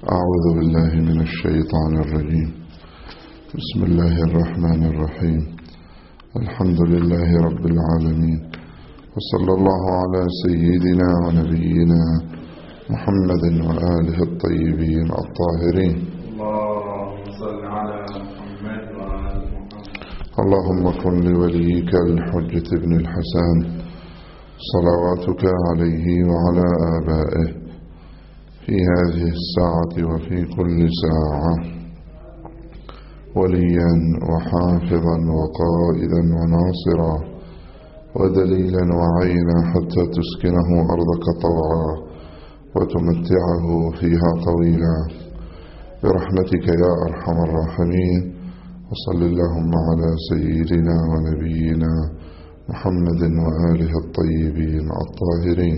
أعوذ بالله من الشيطان الرجيم. بسم الله الرحمن الرحيم. الحمد لله رب العالمين، وصلى الله على سيدنا ونبينا محمد وآله الطيبين الطاهرين. اللهم صل على محمد وآل محمد. اللهم كن لوليك الحجة بن الحسن صلواتك عليه وعلى آبائه في هذه الساعة وفي كل ساعة وليا وحافظا وقائدا وناصرا ودليلا وعينا حتى تسكنه أرضك طوعا وتمتعه فيها طويلا برحمتك يا أرحم الراحمين. وصل اللهم على سيدنا ونبينا محمد وآله الطيبين الطاهرين.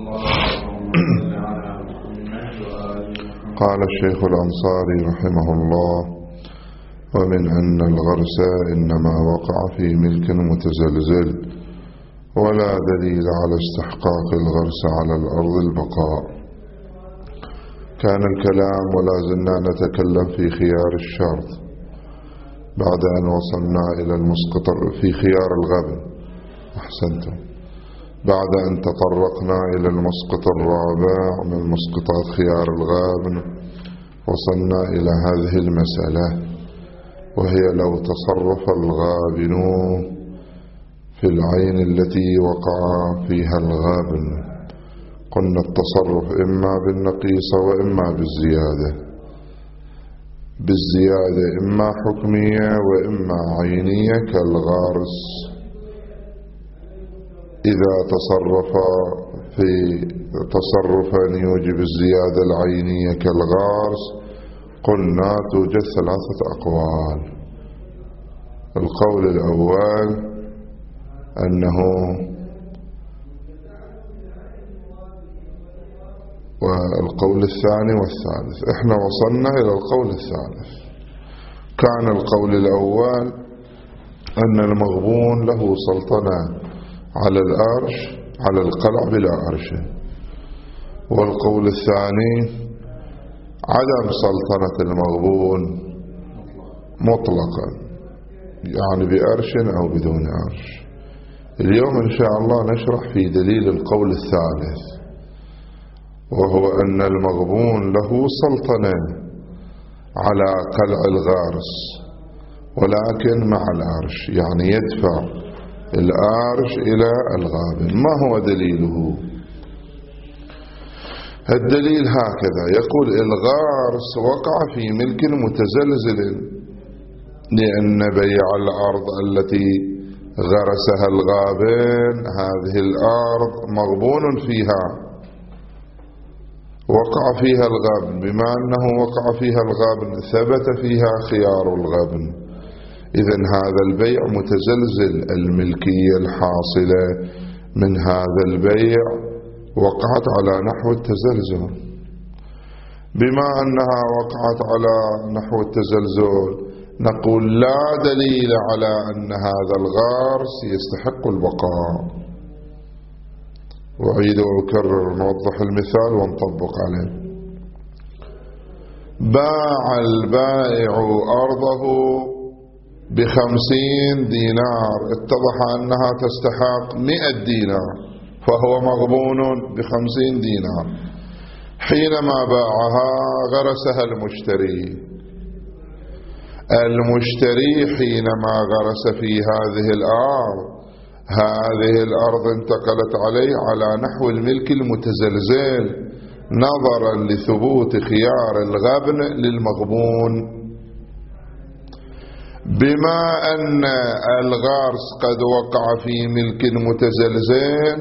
قال الشيخ الأنصاري رحمه الله: ومن أن الغرس إنما وقع في ملك متزلزل، ولا دليل على استحقاق الغرس على الأرض البقاء. كان الكلام ولا زلنا نتكلم في خيار الشرط بعد أن وصلنا إلى المسقط في خيار الغبن. أحسنتم. بعد أن تطرقنا إلى المسقط الرابع من مسقطات خيار الغابن وصلنا إلى هذه المسألة، وهي لو تصرف الغابن في العين التي وقع فيها الغابن. قلنا التصرف إما بالنقيصة وإما بالزيادة إما حكمية وإما عينية كالغارس. إذا تصرف في تصرفا يوجب الزيادة العينية كالغارس قلنا توجد ثلاثة أقوال. القول الأول أنه والقول الثاني والثالث. احنا وصلنا إلى القول الثالث. كان القول الأول أن المغبون له سلطنة على الأرش على القلع بلا أرشه، والقول الثاني عدم سلطنة المغبون مطلقا، يعني بأرش أو بدون أرش. اليوم إن شاء الله نشرح في دليل القول الثالث، وهو أن المغبون له سلطنة على قلع الغارس ولكن مع الأرش، يعني يدفع الأرش إلى الغابن. ما هو دليله؟ الدليل هكذا يقول: الغارس وقع في ملك متزلزل، لأن بيع الأرض التي غرسها الغابن هذه الأرض مغبون فيها، وقع فيها الغابن. بما أنه وقع فيها الغابن ثبت فيها خيار الغابن، إذن هذا البيع متزلزل. الملكية الحاصلة من هذا البيع وقعت على نحو التزلزل. بما أنها وقعت على نحو التزلزل نقول لا دليل على أن هذا الغارس يستحق البقاء. وأعيد وأكرر، نوضح المثال ونطبق عليه. باع البائع أرضه ب50 دينار، اتضح أنها تستحق 100 دينار، فهو مغبون ب50 دينار. حينما باعها غرسها المشتري حينما غرس في هذه الأرض انتقلت عليه على نحو الملك المتزلزل نظرا لثبوت خيار الغبن للمغبون. بما أن الغارس قد وقع في ملك متزلزل،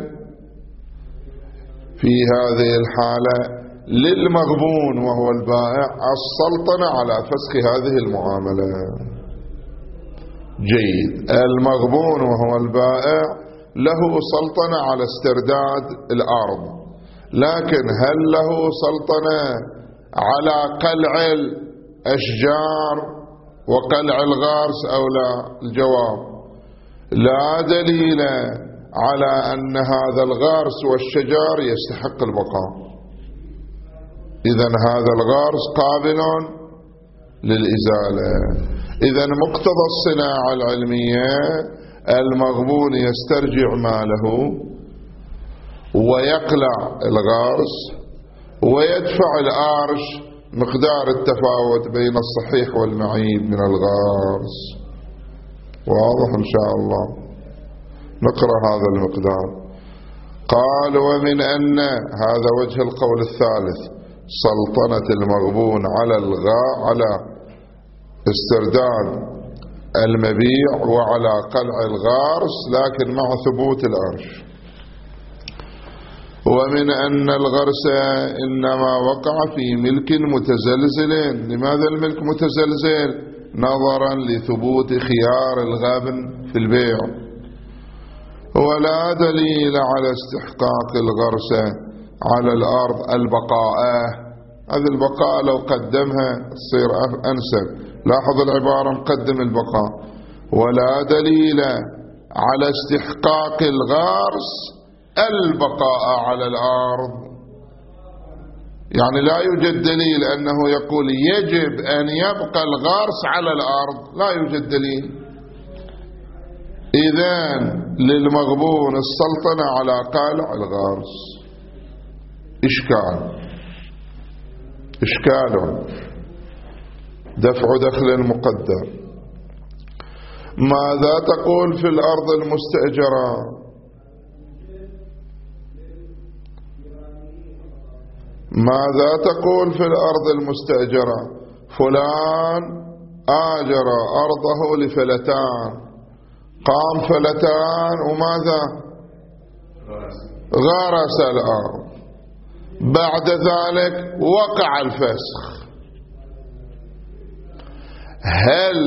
في هذه الحالة للمغبون وهو البائع السلطنة على فسخ هذه المعاملة. جيد. المغبون وهو البائع له سلطنة على استرداد الأرض، لكن هل له سلطنة على قلع الأشجار وقلع الغارس أو لا؟ الجواب: لا دليل على أن هذا الغارس والشجار يستحق البقاء. إذن هذا الغرس قابل للإزالة. إذن مقتضى الصناعة العلمية المغبون يسترجع ماله ويقلع الغرس ويدفع الأرش مقدار التفاوت بين الصحيح والمعيب من الغرس. واضح إن شاء الله. نقرأ هذا المقدار. قال ومن أن هذا وجه القول الثالث سلطنة المغبون على استرداد المبيع وعلى قلع الغارس لكن مع ثبوت الأرش. ومن أن الغرس إنما وقع في ملك متزلزل. لماذا الملك متزلزل؟ نظرا لثبوت خيار الغابن في البيع، ولا دليل على استحقاق الغرس على الأرض البقاء. هذه البقاء لو قدمها تصير أنسب. لاحظ العبارة مقدم البقاء. ولا دليل على استحقاق الغرس البقاء على الأرض. يعني لا يوجد دليل أنه يقول يجب أن يبقى الغرس على الأرض، لا يوجد دليل. إذن للمغبون السلطنة على قلع الغرس. إشكال دفع دخل مقدر. ماذا تقول في الأرض المستأجرة؟ ماذا تقول في الأرض المستأجرة؟ فلان آجر أرضه لفلتان، قام فلتان وماذا؟ غرس الأرض. بعد ذلك وقع الفسخ. هل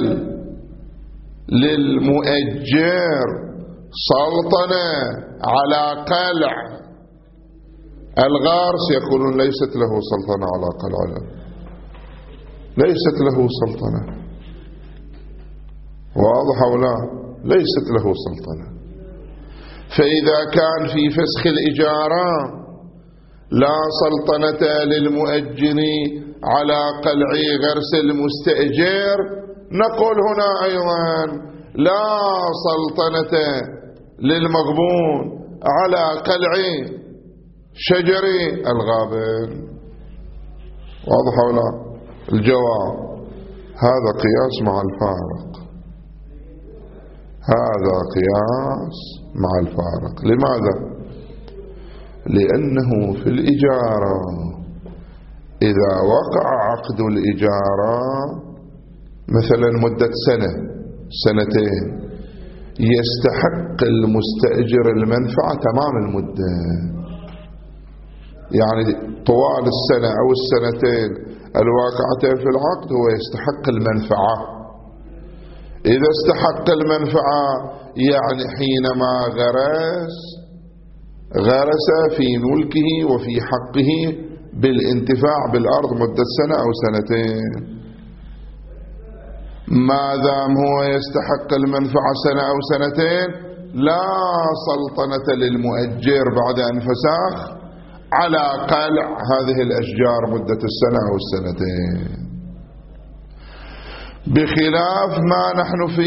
للمؤجر سلطنة على قلع الغارس؟ يقولون ليست له سلطنة على قلع، ليست له سلطنة. واضح أو لا؟ ليست له سلطنة. فإذا كان في فسخ الإجارة لا سلطنة للمؤجر على قلع غرس المستأجر، نقول هنا أيضا لا سلطنة للمغبون على قلع شجر الغابن. واضح أو لا؟ الجواب هذا قياس مع الفارق. هذا قياس مع الفارق. لماذا؟ لأنه في الإجارة إذا وقع عقد الإجارة مثلا مدة سنة سنتين يستحق المستأجر المنفعة تمام المدة. يعني طوال السنة أو السنتين الواقعتين في العقد هو يستحق المنفعة. إذا استحق المنفعة يعني حينما غرس في ملكه وفي حقه بالانتفاع بالأرض مدة سنة أو سنتين. ما دام هو يستحق المنفعة سنة أو سنتين لا سلطنة للمؤجر بعد أن فسخ على قلع هذه الأشجار مدة السنة أو السنتين، بخلاف ما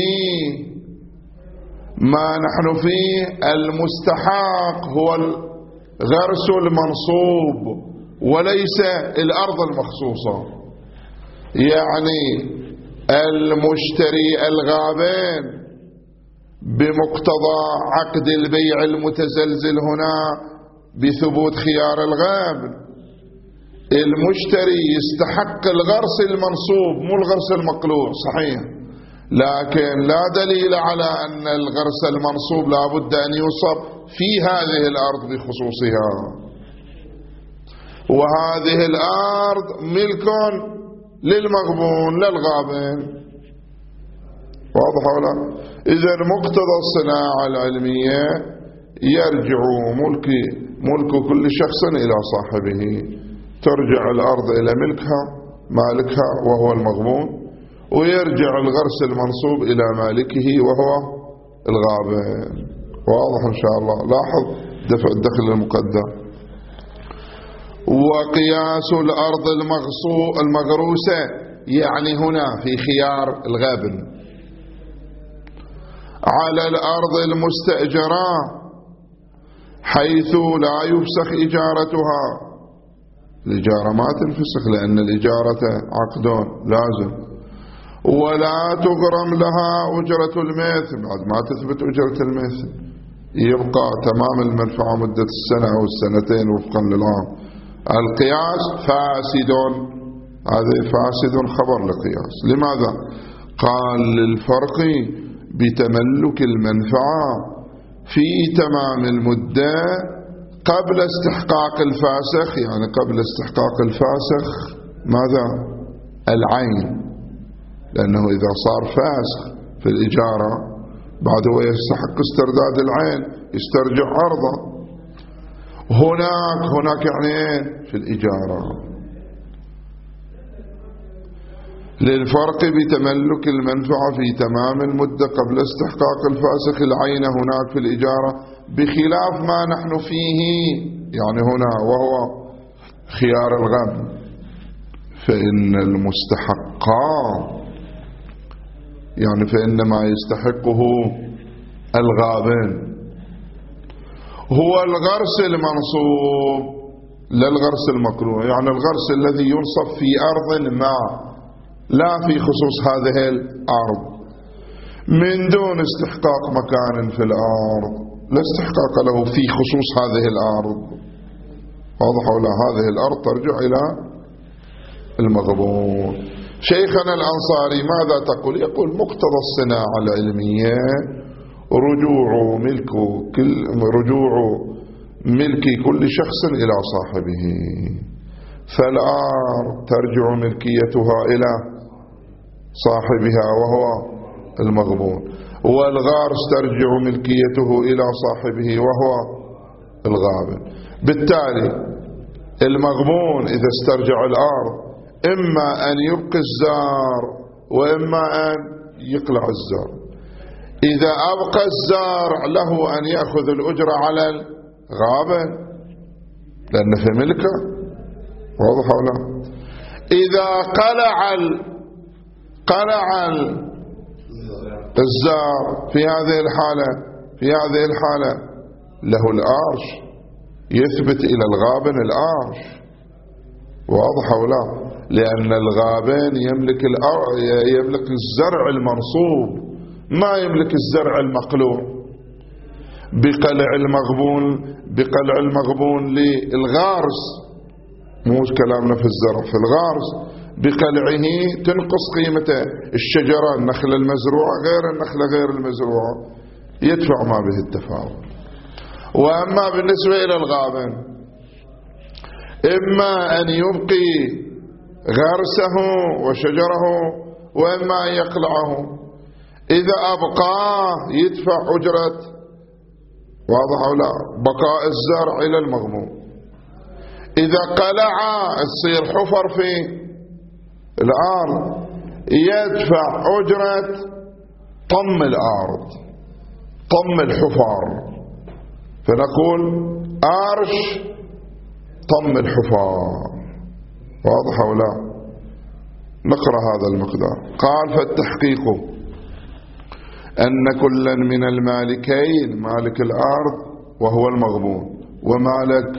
نحن فيه المستحق هو الغرس المنصوب وليس الأرض المخصوصة. يعني المشتري الغابن بمقتضى عقد البيع المتزلزل هنا بثبوت خيار الغابن، المشتري يستحق الغرس المنصوب مو الغرس المقلوع، صحيح، لكن لا دليل على أن الغرس المنصوب لا بد أن يوصف في هذه الأرض بخصوصها، وهذه الأرض ملك للمغبون للغابن. واضح ولا؟ إذن مقتضى الصناعة العلمية يرجع ملك كل شخص إلى صاحبه، ترجع الأرض إلى مالكها وهو المغبون، ويرجع الغرس المنصوب إلى مالكه وهو الغابن. واضح إن شاء الله. لاحظ دفع الدخل المقدر. وقياس الأرض المغروسة يعني هنا في خيار الغابن على الأرض المستأجرة حيث لا يفسخ إجارتها. الإجارة ما تنفسخ لأن الإجارة عقد لازم، ولا تغرم لها أجرة المثل، بعد ما تثبت أجرة المثل يبقى تمام المنفعة مدة السنة أو السنتين وفقا للعام. القياس فاسد، هذا فاسد خبر لقياس. لماذا؟ قال للفرق بتملك المنفعة في تمام المدة قبل استحقاق الفاسخ، يعني قبل استحقاق الفاسخ ماذا؟ العين، لأنه إذا صار فاسخ في الإجارة بعد هو يستحق استرداد العين، يسترجع عرضه. هناك يعني في الإجارة للفرق بتملك المنفعة في تمام المدة قبل استحقاق الفاسخ العين هناك في الإجارة، بخلاف ما نحن فيه يعني هنا وهو خيار الغبن، فإن المستحقات يعني فإن ما يستحقه الغابن هو الغرس المنصوب لا الغرس المكروه، يعني الغرس الذي ينصب في أرض ما لا في خصوص هذه الأرض من دون استحقاق مكان في الأرض، لا استحقاق له في خصوص هذه الأرض. واضح ولا؟ هذه الأرض ترجع إلى المغبون. شيخنا الأنصاري ماذا تقول؟ يقول مقتضى الصناعة العلمية رجوع ملك كل شخص إلى صاحبه، فالأرض ترجع ملكيتها إلى صاحبها وهو المغبون، والغارس ترجع ملكيته إلى صاحبه وهو الغابن. بالتالي المغبون إذا استرجع الأرض إما أن يبقي الزار وإما أن يقلع الزار. إذا أبقى الزارع له أن يأخذ الأجرة على الغابن لأنه في ملكه، واضح ولا؟ إذا قلع الزار في هذه الحالة له الأرش، يثبت إلى الغابن الأرش، واضح ولا؟ لأن الغابن يملك الزرع المنصوب، ما يملك الزرع المقلوع. بقلع المغبون للغارس، مو كلامنا في الزرع، في الغارس بقلعه تنقص قيمته الشجرة، النخلة المزروعة غير النخلة غير المزروعة، يدفع ما به التفاوت. وأما بالنسبة إلى الغابن إما أن يبقي غرسه وشجره وإما أن يقلعه. إذا أبقاه يدفع أجرة، واضح أو لا، بقاء الزرع إلى المغموم. إذا قلع يصير حفر في الأرض، يدفع أجرة طم الأرض، طم الحفار، فنقول أرش طم الحفار، واضح أو لا؟ نقرأ هذا المقدار. قال فالتحقيق أن كلا من المالكين، مالك الأرض وهو المغبون، ومالك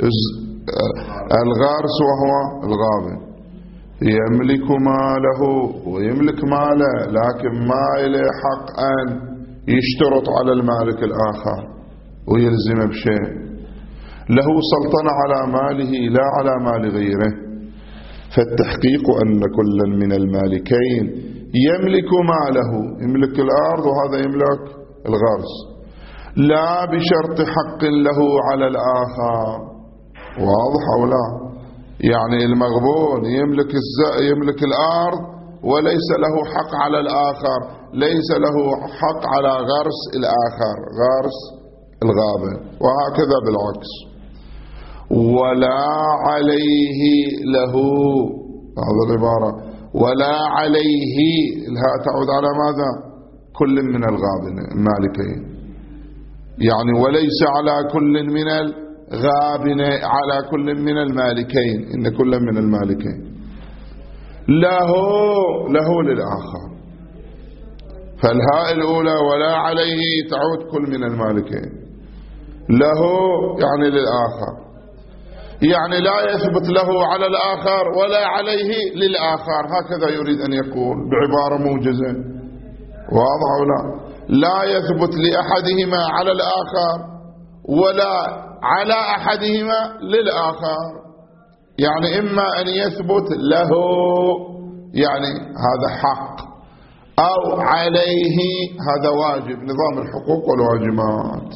الغارس وهو الغابن، يملك ماله ويملك ماله، لكن ما إليه حق أن يشترط على المالك الآخر ويلزم بشيء، له سلطنة على ماله لا على مال غيره. فالتحقيق أن كلا من المالكين يملك ماله، يملك الأرض وهذا يملك الغرس، لا بشرط حق له على الآخر، واضح أو لا؟ يعني المغبون يملك الأرض وليس له حق على الآخر، ليس له حق على غرس الآخر، غرس الغابن، وهكذا بالعكس. ولا عليه له، هذا العبارة ولا عليه، الهاء تعود على ماذا؟ كل من الغابن المالكين، يعني وليس على كل من غابنة على كل من المالكين، إن كل من المالكين له للآخر. فالهاء الأولى ولا عليه تعود كل من المالكين، له يعني للآخر، يعني لا يثبت له على الآخر ولا عليه للآخر، هكذا يريد أن يقول بعبارة موجزة. واضح ولا لا يثبت لأحدهما على الآخر ولا على أحدهما للآخر، يعني إما أن يثبت له يعني هذا حق، أو عليه هذا واجب، نظام الحقوق والواجبات.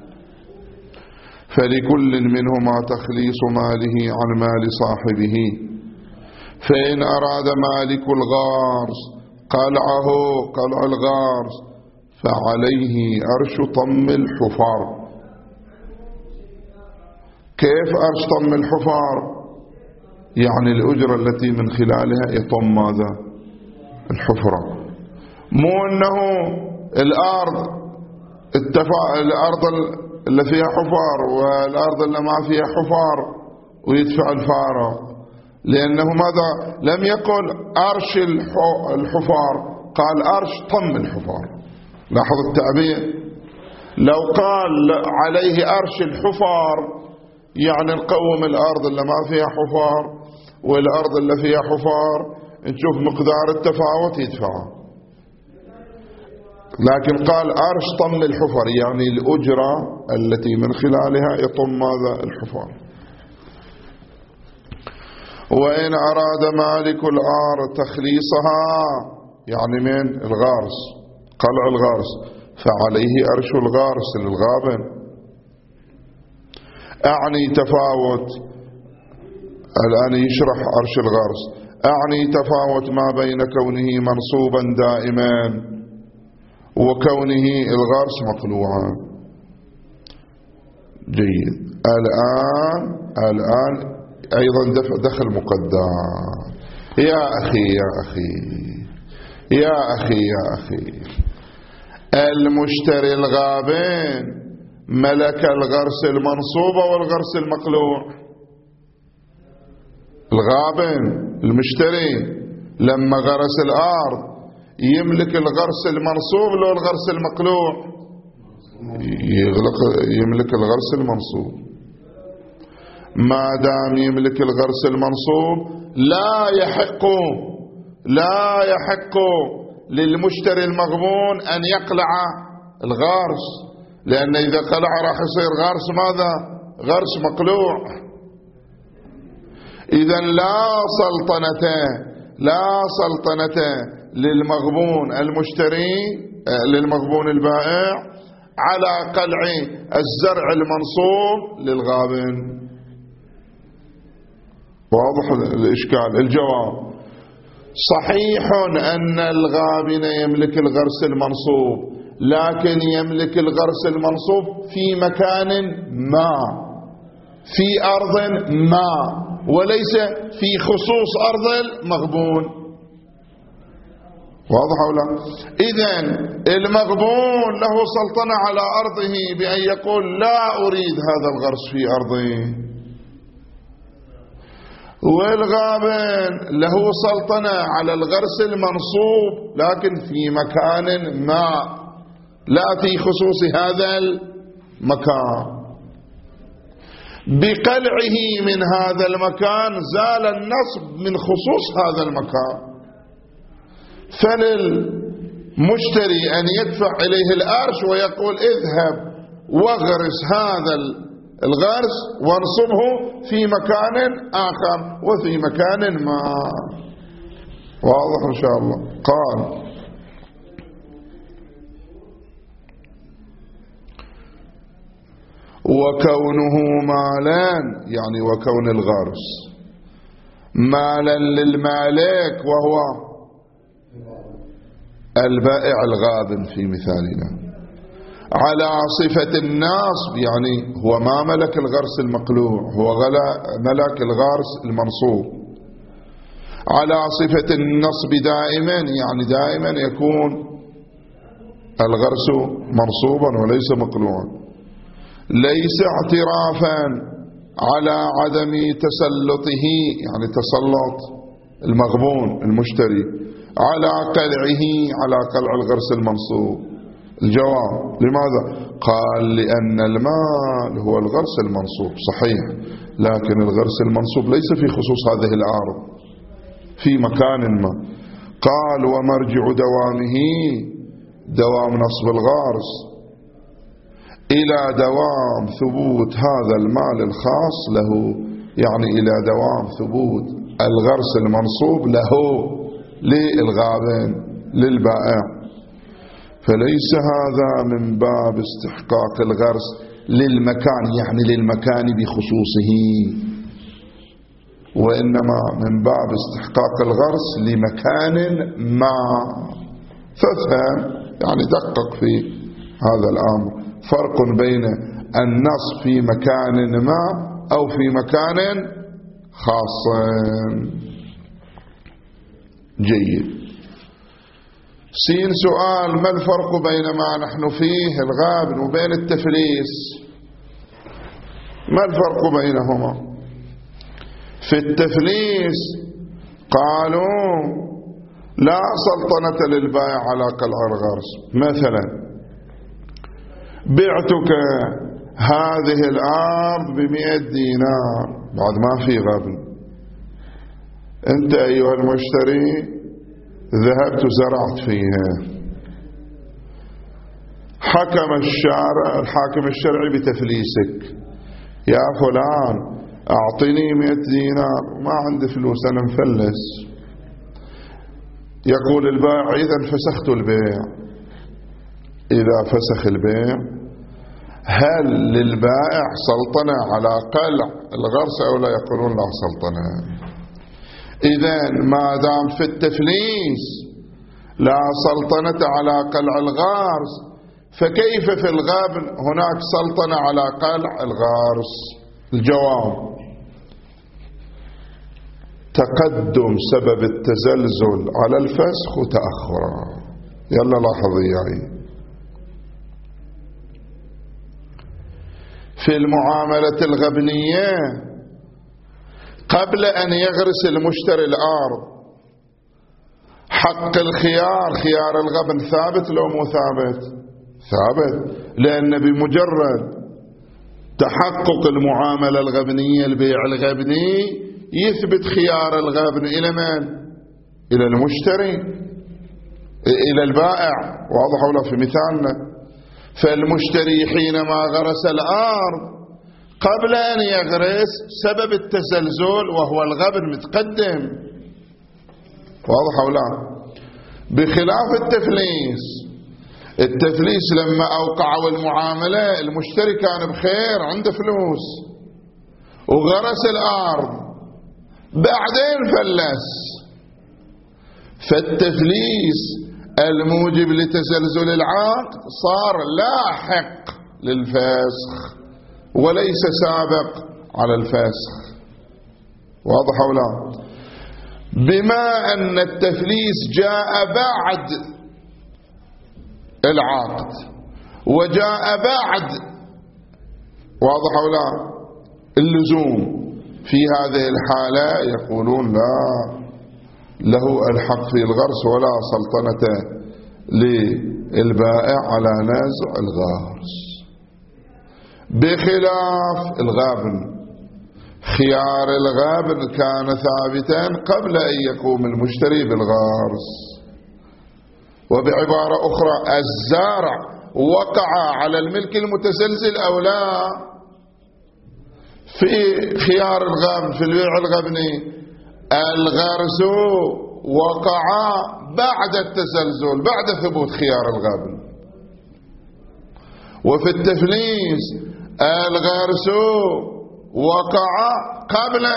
فلكل منهما تخليص ماله عن مال صاحبه، فإن أراد مالك الغارس قلعه قلع الغارس فعليه أرش طم الحفار. كيف أرش طم الحفار؟ يعني الأجرة التي من خلالها يطم ماذا؟ الحفرة. مو أنه الأرض اللي فيها حفار والأرض اللي ما فيها حفار ويدفع الفارق، لأنه ماذا؟ لم يقل أرش الحفار، قال أرش طم الحفار. لاحظ التعبير. لو قال عليه أرش الحفار يعني نقوم الأرض اللي ما فيها حفار والأرض اللي فيها حفار نشوف مقدار التفاوت يدفعه، لكن قال أرش طم الحفر يعني الأجرة التي من خلالها يطم ماذا؟ الحفر. وإن أراد مالك الأرض تخليصها يعني من الغارس قلع الغارس فعليه أرش الغارس للغابن. أعني تفاوت، الآن يشرح أرش الغارس، أعني تفاوت ما بين كونه منصوبا دائما وكونه الغارس مقلوعا. جيد. الآن أيضا دخل مقدم. يا أخي المشتري الغابن ملك الغرس المنصوب والغرس المقلوع. الغابن المشتري لما غرس الأرض يملك الغرس المنصوب لو الغرس المقلوع؟ يملك الغرس المنصوب. ما دام يملك الغرس المنصوب لا يحق للمشتري المغبون أن يقلع الغرس، لأن إذا قلع راح يصير غرس ماذا؟ غرس مقلوع. إذن لا سلطنة للمغبون المشتري للمغبون البائع على قلع الزرع المنصوب للغابن. واضح الإشكال؟ الجواب: صحيح أن الغابن يملك الغرس المنصوب، لكن يملك الغرس المنصوب في مكان ما، في أرض ما، وليس في خصوص أرض المغبون. واضح ولا؟ إذن المغبون له سلطنة على أرضه بأن يقول لا أريد هذا الغرس في أرضي، والغابن له سلطنة على الغرس المنصوب لكن في مكان ما، لا في خصوص هذا المكان. بقلعه من هذا المكان زال النصب من خصوص هذا المكان، فللمشتري أن يدفع إليه الأرش ويقول اذهب واغرس هذا الغرس وانصبه في مكان آخر وفي مكان ما. واضح إن شاء الله؟ قال: وكونه مالا، يعني وكون الغرس مالا للمالك وهو البائع الغابن في مثالنا، على صفة النصب، يعني هو ما ملك الغرس المقلوع، هو ملك الغرس المنصوب، على صفة النصب دائما، يعني دائما يكون الغرس منصوبا وليس مقلوعا. ليس اعترافا على عدم تسلطه، يعني تسلط المغبون المشتري على قلعه، على قلع الغرس المنصوب. الجواب: لماذا؟ قال: لأن المال هو الغرس المنصوب، صحيح، لكن الغرس المنصوب ليس في خصوص هذه الأرض، في مكان ما. قال: ومرجع دوامه دوام نصب الغرس إلى دوام ثبوت هذا المال الخاص له، يعني إلى دوام ثبوت الغرس المنصوب له للغابن للبائع. فليس هذا من باب استحقاق الغرس للمكان، يعني للمكان بخصوصه، وإنما من باب استحقاق الغرس لمكان ما. فافهم، يعني دقق في هذا الأمر، فرق بين النص في مكان ما أو في مكان خاص. جيد. سين سؤال: ما الفرق بين ما نحن فيه الغابن وبين التفليس؟ ما الفرق بينهما؟ في التفليس قالوا لا سلطنة للبائع على قلع الغرس. مثلا بعتك هذه الأرض ب100 دينار، بعد ما في غبن، أنت أيها المشتري ذهبت وزرعت فيها، حكم الحاكم الشرعي بتفليسك. يا فلان أعطني 100 دينار، ما عندي فلوس أنا مفلس. يقول البائع: إذا فسخت البيع. إذا فسخ البيع، هل للبائع سلطنة على قلع الغرس أو لا؟ يقولون لا سلطنة. إذن ما دام في التفليس لا سلطنة على قلع الغرس، فكيف في الغابن هناك سلطنة على قلع الغرس؟ الجواب: تقدم سبب التزلزل على الفسخ وتأخره. يلا لاحظ وياي، في المعاملة الغبنية قبل أن يغرس المشتري الأرض حق الخيار، خيار الغبن ثابت لو مو ثابت؟ ثابت، لأن بمجرد تحقق المعاملة الغبنية البيع الغبني يثبت خيار الغبن إلى من؟ إلى المشتري، إلى البائع. واضح ولا في مثالنا؟ فالمشتري حينما غرس الأرض قبل أن يغرس سبب التزلزل وهو الغبن متقدم. واضح ولا؟ بخلاف التفليس لما أوقعوا المعاملة المشتري كان بخير، عنده فلوس وغرس الأرض، بعدين فلس. فالتفليس الموجب لتزلزل العقد صار لاحق للفسخ وليس سابق على الفسخ. واضح أو لا؟ بما أن التفليس جاء بعد العقد وجاء بعد، واضح أو لا، اللزوم، في هذه الحالة يقولون لا، له الحق في الغرس ولا سلطنة للبائع على نزع الغرس. بخلاف الغابن، خيار الغابن كان ثابتا قبل أن يقوم المشتري بالغرس. وبعبارة أخرى الزارع وقع على الملك المتزلزل أو لا؟ في خيار الغابن في البيع الغبني الغرس وقع بعد التزلزل، بعد ثبوت خيار الغابن. وفي التفليس الغرس وقع قبل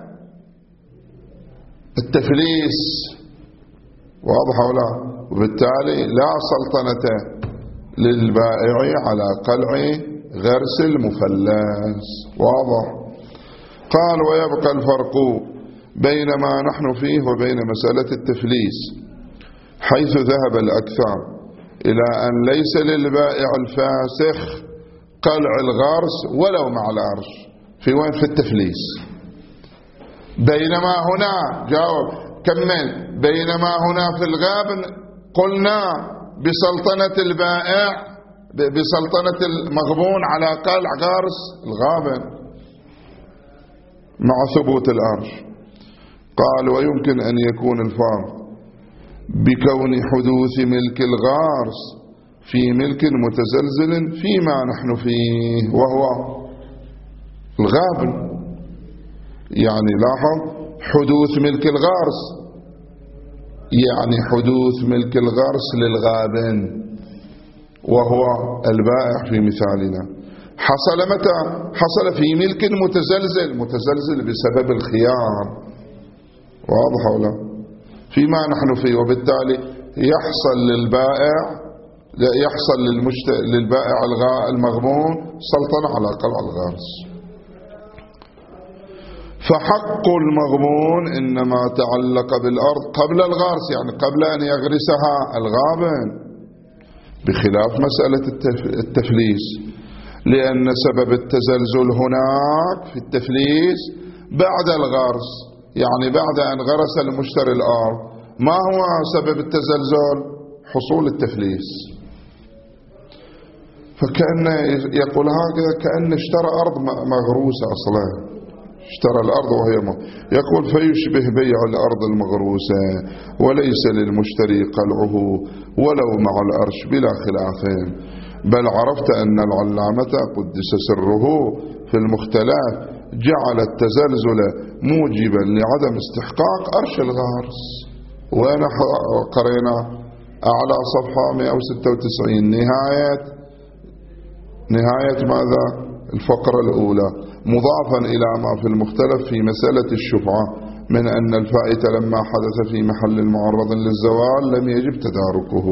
التفليس. واضح أو لا؟ وبالتالي لا سلطنة للبائع على قلع غرس المفلس. واضح؟ قال: ويبقى الفرق بين ما نحن فيه وبين مسألة التفليس حيث ذهب الأكثر إلى أن ليس للبائع الفاسخ قلع الغرس ولو مع الأرش. في وين؟ في التفليس. بينما هنا جاوب كمل. بينما هنا في الغابن قلنا بسلطنة البائع بسلطنة المغبون على قلع غرس الغابن مع ثبوت الأرش. قال ويمكن أن يكون الفرق بكون حدوث ملك الغارس في ملك متزلزل فيما نحن فيه وهو الغابن. يعني لاحظ حدوث ملك الغارس يعني حدوث ملك الغرس للغابن وهو البائع في مثالنا. حصل متى؟ حصل في ملك متزلزل بسبب الخيار. واضح ولا؟ فيما نحن فيه. وبالتالي يحصل للبائع المغبون سلطنة على قلع الغرس. فحق المغبون إنما تعلق بالأرض قبل الغرس، يعني قبل أن يغرسها الغابن، بخلاف مسألة التفليس، لأن سبب التزلزل هناك في التفليس بعد الغرس، يعني بعد أن غرس المشتري الأرض. ما هو سبب التزلزل؟ حصول التفليس. فكأن يقول هكذا كأن اشترى أرض مغروسة أصلا، اشترى الأرض وهي يقول فيشبه بيع الأرض المغروسة وليس للمشتري قلعه ولو مع الأرش بلا خلاف. بل عرفت أن العلامة قدس سره في المختلف جعل التزلزل موجبا لعدم استحقاق أرش الغرس. وأنا قرينا أعلى صفحة 196 نهاية ماذا؟ الفقرة الأولى، مضافا إلى ما في المختلف في مسألة الشفعة من أن الفائت لما حدث في محل معرض للزوال لم يجب تداركه.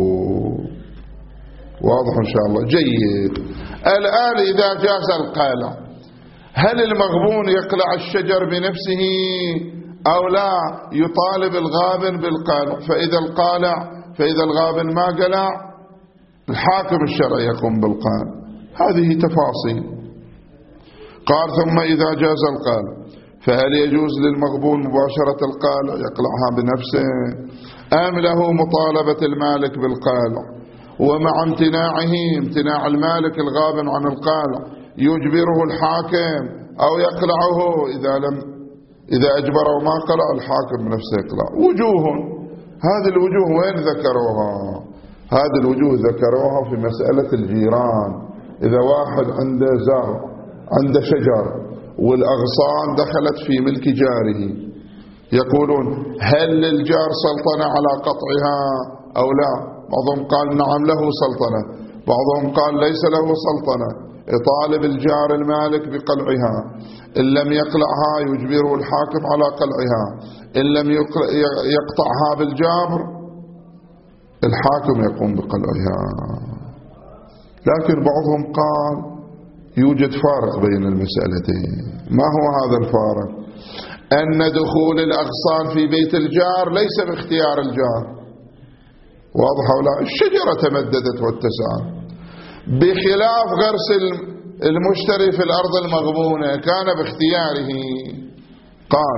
واضح إن شاء الله؟ جيد. الآن إذا جاز القلع، هل المغبون يقلع الشجر بنفسه أو لا يطالب الغابن بالقلع؟ فإذا الغابن ما قلع الحاكم الشرعي يقوم بالقلع. هذه تفاصيل. قال ثم إذا جاز القلع فهل يجوز للمغبون مباشرة القلع يقلعها بنفسه أم له مطالبة المالك بالقلع؟ ومع امتناع المالك الغابن عن القلع يجبره الحاكم أو يقلعه إذا أجبره ما قلع الحاكم بنفسه يقلع. وجوه، هذه الوجوه وين ذكروها؟ هذه الوجوه ذكروها في مسألة الجيران. إذا واحد عنده زرع عنده شجر والأغصان دخلت في ملك جاره، يقولون هل للجار سلطنة على قطعها أو لا؟ بعضهم قال نعم له سلطنة، بعضهم قال ليس له سلطنة، يطالب الجار المالك بقلعها. إن لم يقلعها يجبره الحاكم على قلعها، إن لم يقطعها بالجابر الحاكم يقوم بقلعها. لكن بعضهم قال يوجد فارق بين المسألتين. ما هو هذا الفارق؟ أن دخول الأغصان في بيت الجار ليس باختيار الجار. واضح ولا؟ الشجرة تمددت واتسعت، بخلاف غرس المشتري في الأرض المغبونة كان باختياره. قال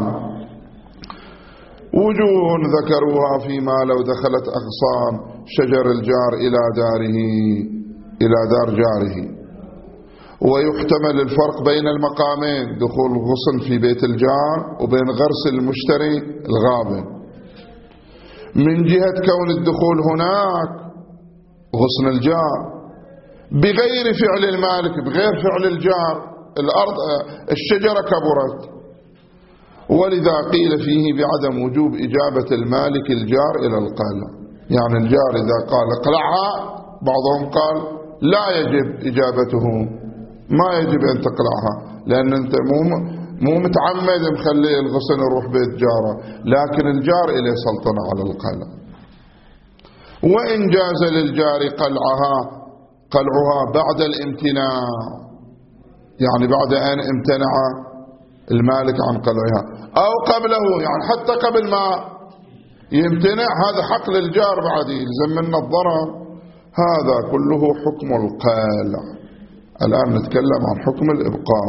وجوه ذكروها فيما لو دخلت أغصان شجر الجار إلى دار جاره. ويحتمل الفرق بين المقامين، دخول الغصن في بيت الجار وبين غرس المشتري الغابن، من جهة كون الدخول هناك غصن الجار بغير فعل المالك، بغير فعل الجار، الأرض الشجرة كبرت، ولذا قيل فيه بعدم وجوب إجابة المالك الجار إلى القلع. يعني الجار إذا قال اقلعها بعضهم قال لا يجب إجابته، ما يجب أن تقلعها، لأن أنت مو متعمد مخلي الغصن يروح بيت جاره، لكن الجار إليه سلطنة على القلع. وإن جاز للجار قلعها بعد الامتناع، يعني بعد أن امتنع المالك عن قلعها، أو قبله، يعني حتى قبل ما يمتنع هذا حق للجار بعد يلزم منه الضرر. هذا كله حكم القلع. الآن نتكلم عن حكم الإبقاء.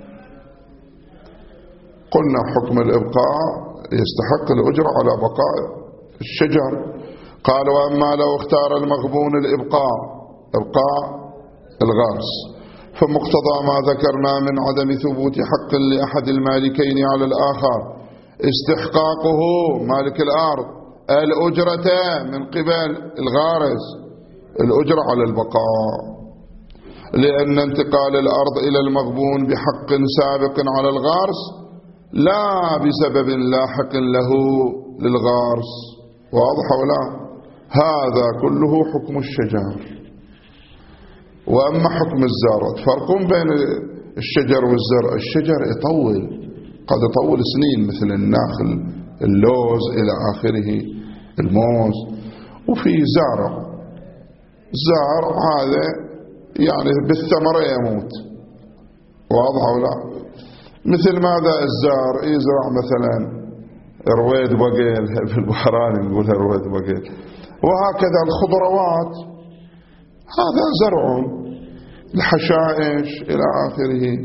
قلنا حكم الإبقاء يستحق الأجرة على بقاء الشجر. قال وأما لو اختار المغبون الإبقاء، إبقاء الغرس، فمقتضى ما ذكرنا من عدم ثبوت حق لأحد المالكين على الآخر استحقاقه مالك الأرض الأجرة من قبل الغارس، الأجرة على البقاء، لأن انتقال الأرض إلى المغبون بحق سابق على الغارس لا بسبب لاحق له للغارس. واضح ولا؟ هذا كله حكم الشجر. وأما حكم الزرع فرق بين الشجر والزرع. الشجر يطول، قد يطول سنين مثل النخل، اللوز إلى آخره، الموز. وفي زرع هذا يعني بالثمرة يموت. واضح ولا؟ مثل ماذا الزار يزرع مثلا رويد بقيل، في البحران نقولها رويد بقيل، وهكذا الخضروات هذا زرع، الحشائش إلى آخره.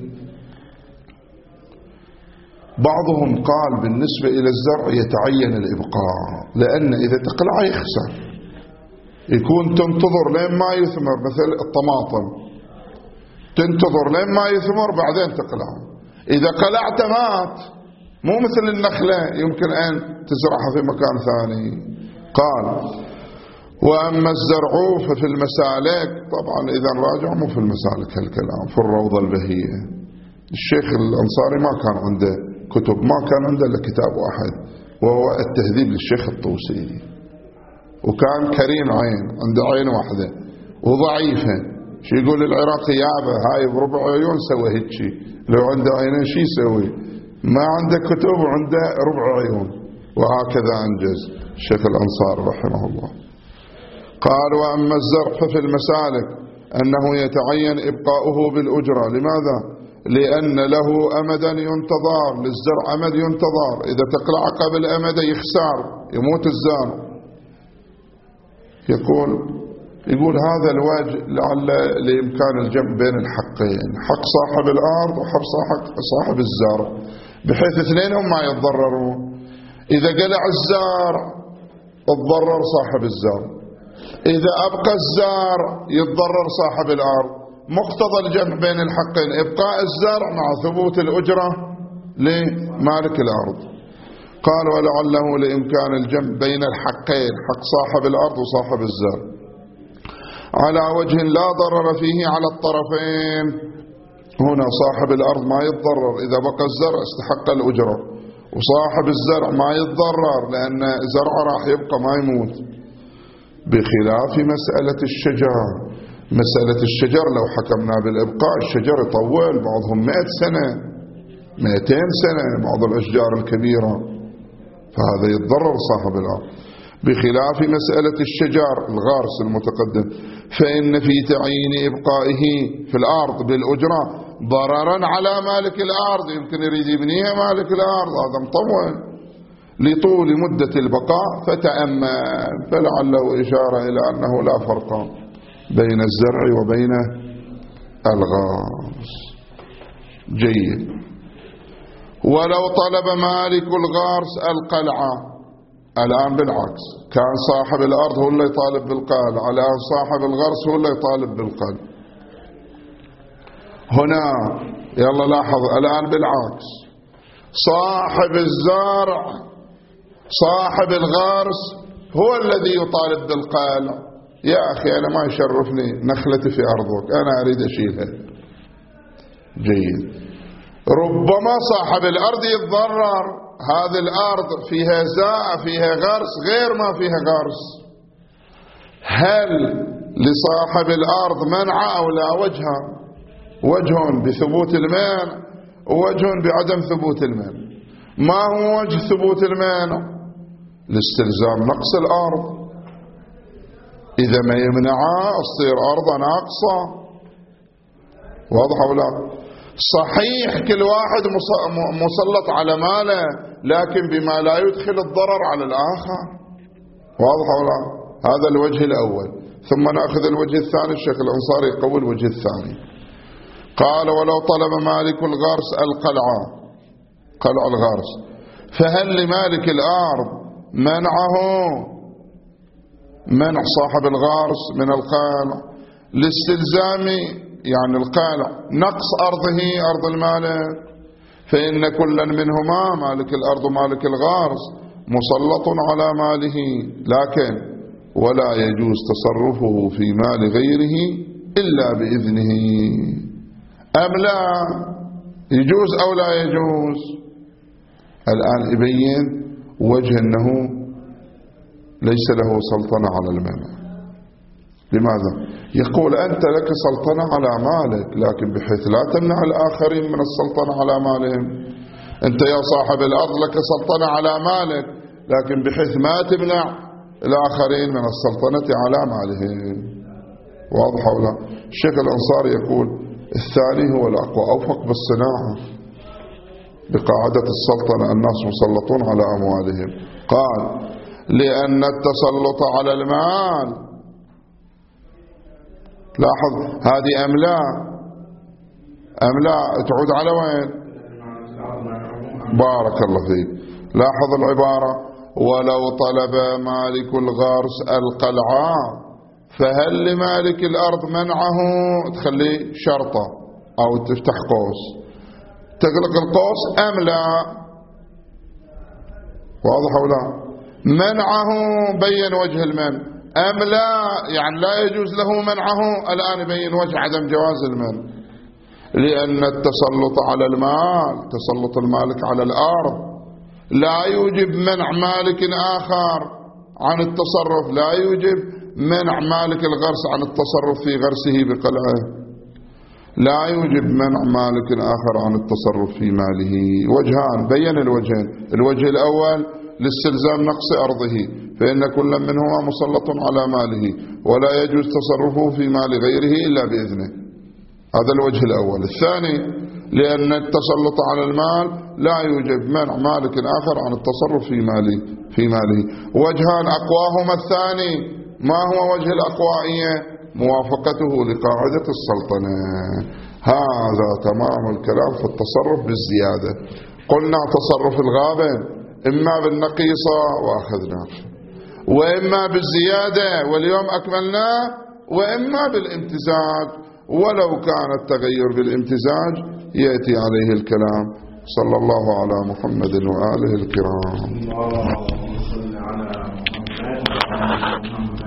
بعضهم قال بالنسبة إلى الزرع يتعين الإبقاء، لأن إذا تقلع يخسر، يكون تنتظر لين ما يثمر، مثل الطماطم تنتظر لين ما يثمر بعدين تقلع، إذا قلعت مات، مو مثل النخلة يمكن أن تزرعها في مكان ثاني. قال وأما الزرع ففي المسالك، طبعا إذا راجع مو في المسالك هالكلام، في الروضة البهية. الشيخ الأنصاري ما كان عنده كتب، ما كان عنده إلا كتاب واحد وهو التهذيب للشيخ الطوسي، وكان كريم عين، عنده عين واحدة وضعيفة. شو يقول العراقي؟ يابا هاي بربع عيون سوى هيجي، لو عنده عينين شي يسوي؟ ما عنده كتب وعنده ربع عيون. وهكذا أنجز الشيخ الأنصار رحمه الله. قال وأما الزرع ففي المسالك أنه يتعين إبقاؤه بالأجرة. لماذا؟ لأن له أمدا ينتظر، للزرع أمد ينتظر، إذا تقلع قبل أمد يخسر، يموت الزرع. يقول هذا الوجه لعل لإمكان الجمع بين الحقين، حق صاحب الأرض وحق صاحب الزرع، بحيث اثنينهم ما يتضررون. إذا قلع الزرع يتضرر صاحب الزرع، إذا أبقى الزرع يتضرر صاحب الأرض. مقتضى الجمع بين الحقين إبقاء الزرع مع ثبوت الأجرة لمالك الأرض. قال ولعله لإمكان الجمع بين الحقين، حق صاحب الأرض وصاحب الزرع، على وجه لا ضرر فيه على الطرفين. هنا صاحب الأرض ما يتضرر، إذا بقى الزرع استحق الأجرة، وصاحب الزرع ما يتضرر لأن زرعه راح يبقى ما يموت. بخلاف مسألة الشجر. مسألة الشجر لو حكمنا بالإبقاء الشجر يطول، بعضهم 100 سنة 200 سنة، بعض الأشجار الكبيرة، فهذا يتضرر صاحب الأرض. بخلاف مسألة الشجر الغارس المتقدم، فإن في تعيين إبقائه في الأرض بالأجرة ضررا على مالك الأرض، يمكن يريد يبنيها مالك الأرض، هذا مطول لطول مدة البقاء، فتأمل. فلعله إشارة إلى أنه لا فرق بين الزرع وبين الغارس. جيد. ولو طلب مالك الغارس القلعة، الآن بالعكس، كان صاحب الأرض هو اللي يطالب بالقلعة، الآن صاحب الغرس هو اللي يطالب بالقلعة. هنا يلا لاحظ الآن بالعكس، صاحب الزرع صاحب الغرس هو الذي يطالب بالقلعة. يا أخي أنا ما يشرفني نخلتي في أرضك، أنا أريد أشيلها. جيد. ربما صاحب الأرض يتضرر، هذه الأرض فيها زاء فيها غرس غير ما فيها غرس، هل لصاحب الأرض منع أو لا؟ وجه بثبوت المانع ووجه بعدم ثبوت المانع. ما هو وجه ثبوت المانع؟ لاستلزام نقص الأرض، إذا ما يمنعها تصير أرضا ناقصة. واضح ولا؟ صحيح كل واحد مسلط على ماله، لكن بما لا يدخل الضرر على الآخر. واضح ولا؟ هذا الوجه الأول. ثم نأخذ الوجه الثاني، الشيخ الأنصاري يقول الوجه الثاني. قال ولو طلب مالك الغرس القلعة، قلع الغرس، فهل لمالك الأرض منعه، منع صاحب الغرس من القلع لاستلزام يعني القلع نقص أرضه أرض المالك؟ فإن كلا منهما مالك الأرض ومالك الغرس مسلط على ماله، لكن ولا يجوز تصرفه في مال غيره إلا بإذنه. أم لا يجوز أو لا يجوز؟ الآن يبين وجه أنه ليس له سلطنة على المال. لماذا؟ يقول أنت لك سلطنة على مالك، لكن بحيث لا تمنع الآخرين من السلطنة على مالهم. أنت يا صاحب الأرض لك سلطنة على مالك، لكن بحيث ما تمنع الآخرين من السلطنة على مالهم. واضح أو لا؟ الشيخ الأنصاري يقول الثاني هو الأقوى، أوفق بالصناعة بقاعدة السلطنة الناس مسلطون على أموالهم. قال لأن التسلط على المال، لاحظ هذه أم لا؟ أم لا تعود على وين؟ بارك الله فيك. لاحظ العبارة ولو طلب مالك الغرس القلعة فهل لمالك الأرض منعه، تخلي شرطة أو تفتح قوس تغلق القوس أم لا؟ واضح أو لا؟ منعه بين وجه المنع أم لا، يعني لا يجوز له منعه. الآن يبين وجه عدم جواز المنع، لأن التسلط على المال، تسلط المالك على الأرض لا يوجب منع مالك آخر عن التصرف، لا يوجب منع مالك الغرس عن التصرف في غرسه بقلعه، لا يوجب منع مالك آخر عن التصرف في ماله. وجهان، بين الوجهين. الوجه الأول لاستلزام نقص أرضه، فإن كل منهما مسلط على ماله ولا يجوز تصرفه في مال غيره إلا بإذنه، هذا الوجه الأول. الثاني لأن التسلط على المال لا يوجب منع مالك آخر عن التصرف في ماله. وجهان أقواهما الثاني. ما هو وجه الأقوائية؟ موافقته لقاعدة السلطنة. هذا تمام الكلام في التصرف بالزيادة. قلنا تصرف الغابن إما بالنقيصة وأخذنا، وإما بالزيادة واليوم أكملناه، وإما بالامتزاج، ولو كان التغير بالامتزاج يأتي عليه الكلام. صلى الله على محمد وآله الكرام. اللهم صل على محمد.